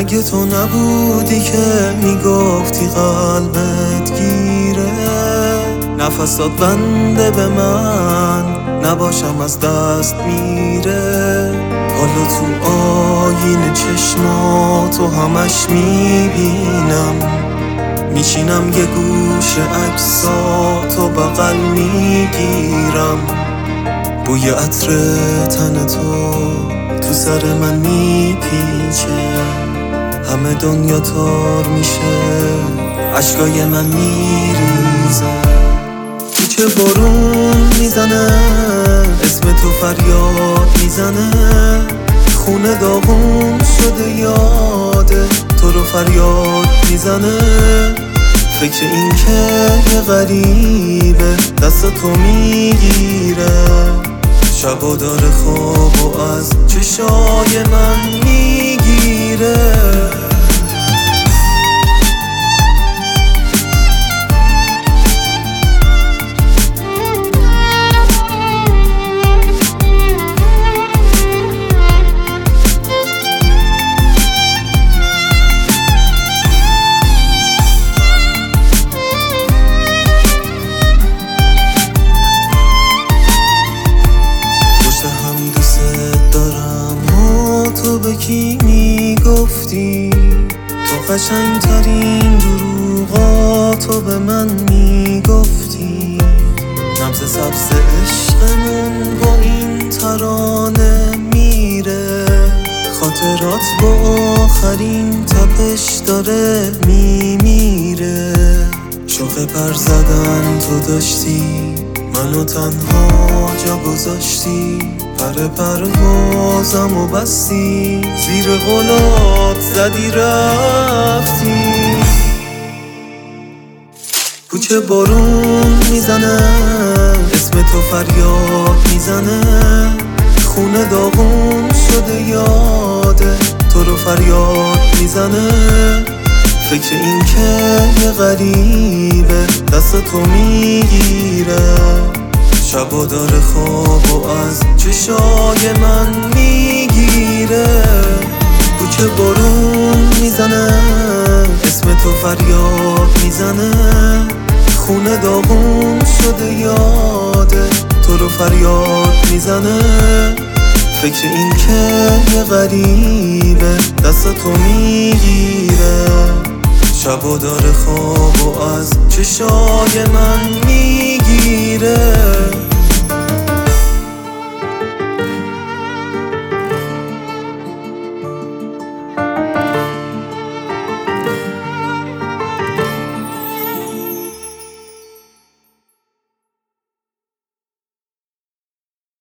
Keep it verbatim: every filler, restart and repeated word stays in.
مگه تو نبودی که میگفتی قلبت گیره؟ نفسات بنده به من نباشم از دست میره. حالا تو آینه چشماتو همش میبینم، میشینم یه گوش عکساتو بغل میگیرم. بوی عطر تن تو تو سر من میپیچه، همه دنیا تار میشه، عشقای من میریزه. کوچه بارون میزنه، اسم تو فریاد میزنه، خونه داغون شده یاده تو رو فریاد میزنه. فکر این که یه غریبه دست تو میگیره، شبا داره خواب و از چشای من میگیره. تو به کی میگفتی؟ تو قشنگترین دروغا تو به من میگفتی. نبض سبز عشقمون با این ترانه میره، خاطرات با آخرین تپش داره میمیره. شوق پر زدن تو داشتی، منو تنها جا گذاشتی، پر پروازم و بستی، زیر قولات زدی رفتی. کوچه بارون میزنه، اسم تو فریاد میزنه، خونه داغون شده یاده تو رو فریاد میزنه. فکر این که یه غریبه دست تو میگیره، شبا داره خواب و از چشای من میگیره. کوچه بارون میزنه، اسم تو فریاد میزنه، خونه داغون شده یاده تو رو فریاد میزنه. فکر این که یه غریبه دست تو میگیره، شبا داره خواب و از چشای من